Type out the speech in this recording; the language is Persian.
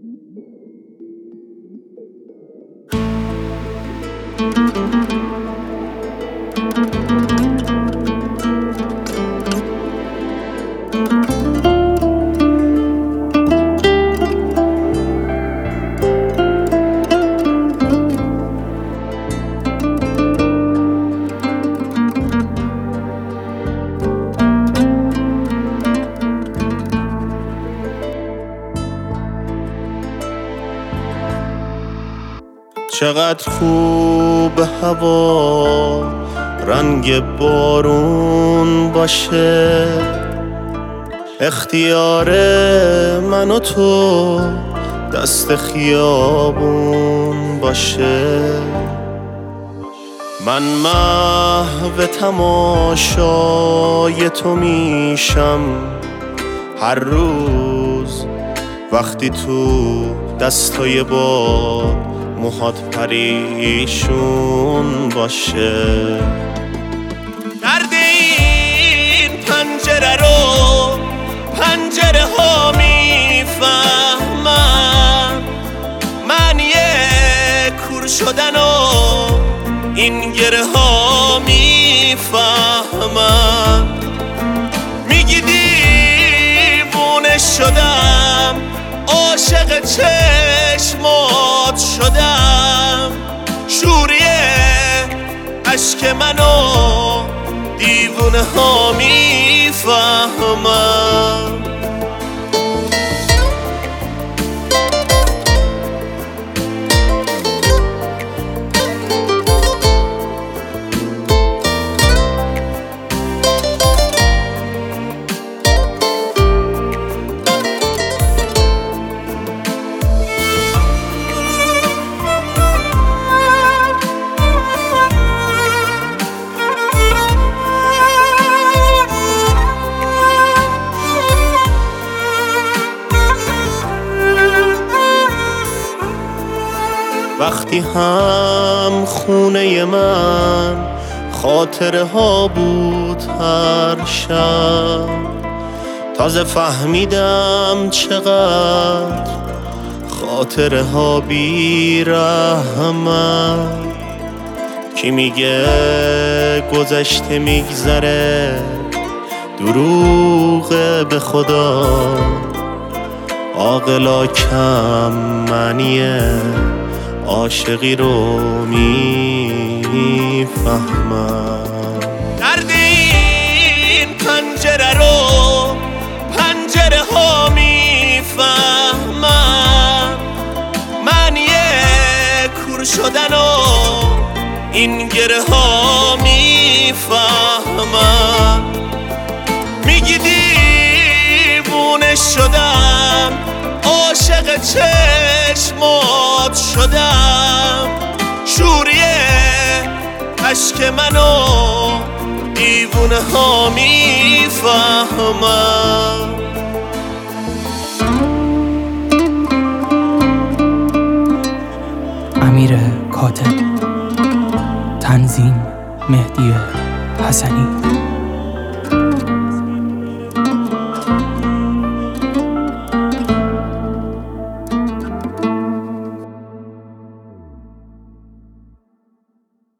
چقدر خوب هوا رنگ بارون باشه، اختیار من و تو دست خیابون باشه. من محو تماشای تو میشم هر روز وقتی تو دستای باد موهات پریشون باشه. درد این پنجره رو پنجره ها میفهمم، معنی کور شدن و این گره ها میفهمم. میگی دیوونه شدم، عاشق چشمات شدم، شوریه عشق منو دیوونه ها میفهمم. وقتی هم خونه من خاطره ها بود هر شب، تازه فهمیدم چقدر خاطره ها بی رحمن. کی میگه گذشته میگذره، دروغه به خدا، عاقلا کم معنیه عاشقی رو میفهمم. درد این پنجره رو پنجره ها میفهمم، معنی کور شدن و این گره ها میفهمم. میگی دیوونه شدم، عاشق چشمات شدم، شوریه عشق منو دیوونه ها میفهمم. امیر کاتب، تنظیم مهدی حسنی.